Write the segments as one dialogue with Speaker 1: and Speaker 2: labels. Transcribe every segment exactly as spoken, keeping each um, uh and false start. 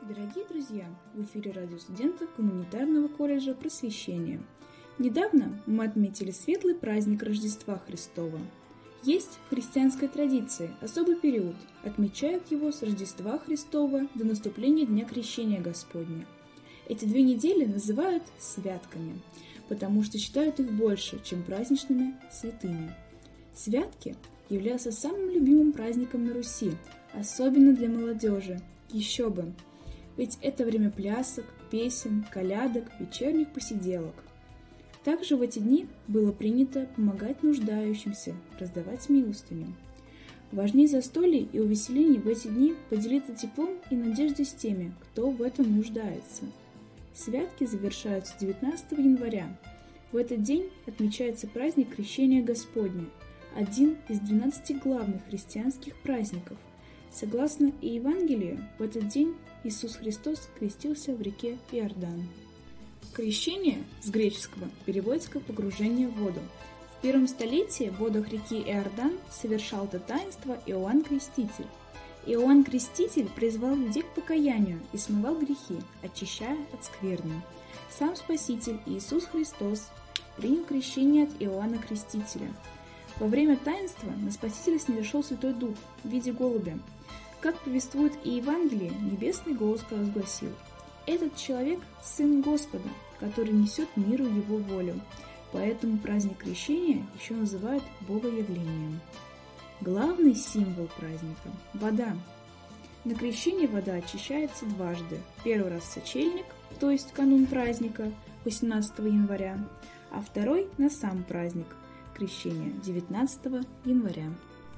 Speaker 1: Дорогие друзья, в эфире радио студентов Гуманитарного колледжа Просвещения. Недавно мы отметили светлый праздник Рождества Христова. Есть в христианской традиции особый период, отмечают его с Рождества Христова до наступления Дня Крещения Господня. Эти две недели называют святками, потому что считают их больше, чем праздничными святыми. Святки являются самым любимым праздником на Руси, особенно для молодежи. Еще бы! Ведь это время плясок, песен, колядок, вечерних посиделок. Также в эти дни было принято помогать нуждающимся, раздавать милостыню. Важнее застолий и увеселений в эти дни поделиться теплом и надеждой с теми, кто в этом нуждается. Святки завершаются девятнадцатого января. В этот день отмечается праздник Крещения Господня, один из двенадцати главных христианских праздников. Согласно Евангелию, в этот день Иисус Христос крестился в реке Иордан. Крещение с греческого переводится как погружение в воду. В первом столетии в водах реки Иордан совершал это таинство Иоанн Креститель. Иоанн Креститель призвал людей к покаянию и смывал грехи, очищая от скверни. Сам Спаситель Иисус Христос принял крещение от Иоанна Крестителя. Во время таинства на Спасителя снизошел Святой Дух в виде голубя. Как повествует и Евангелие, небесный голос провозгласил: «Этот человек – Сын Господа, который несет миру Его волю». Поэтому праздник Крещения еще называют Богоявлением. Главный символ праздника – вода. На крещение вода очищается дважды. Первый раз сочельник, то есть канун праздника, восемнадцатого января, а второй на сам праздник Крещения, девятнадцатого января.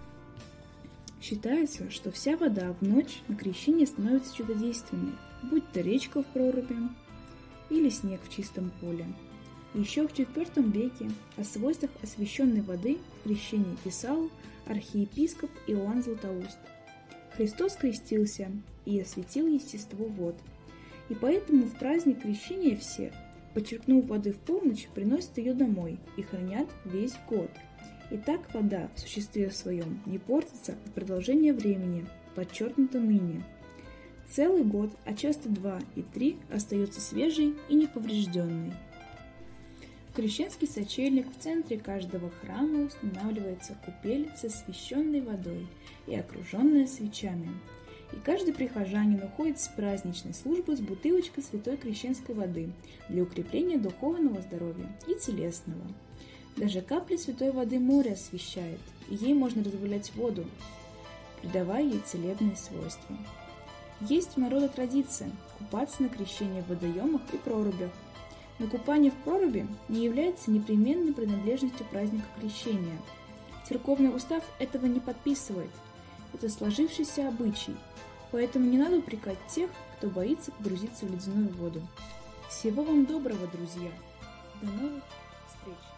Speaker 1: Считается, что вся вода в ночь на крещение становится чудодейственной, будь то речка в проруби или снег в чистом поле. Еще в четвёртом веке о свойствах освященной воды в крещении писал архиепископ Иоанн Златоуст. Христос крестился и осветил естество вод, и поэтому в праздник крещения все, почерпнув воды в полночь, приносят ее домой и хранят весь год. И так вода в существе своем не портится от продолжения времени, подчеркнуто ныне. Целый год, а часто два и три, остается свежей и неповрежденной. В крещенский сочельник в центре каждого храма устанавливается купель с освященной водой и окруженная свечами. И каждый прихожанин уходит с праздничной службы с бутылочкой святой крещенской воды для укрепления духовного здоровья и телесного. Даже капля святой воды море освещает, и ей можно разбавлять воду, придавая ей целебные свойства. Есть у народа традиция купаться на крещение в водоемах и прорубях. Но купание в проруби не является непременной принадлежностью праздника крещения. Церковный устав этого не подписывает. Это сложившийся обычай, поэтому не надо упрекать тех, кто боится погрузиться в ледяную воду. Всего вам доброго, друзья! До новых встреч!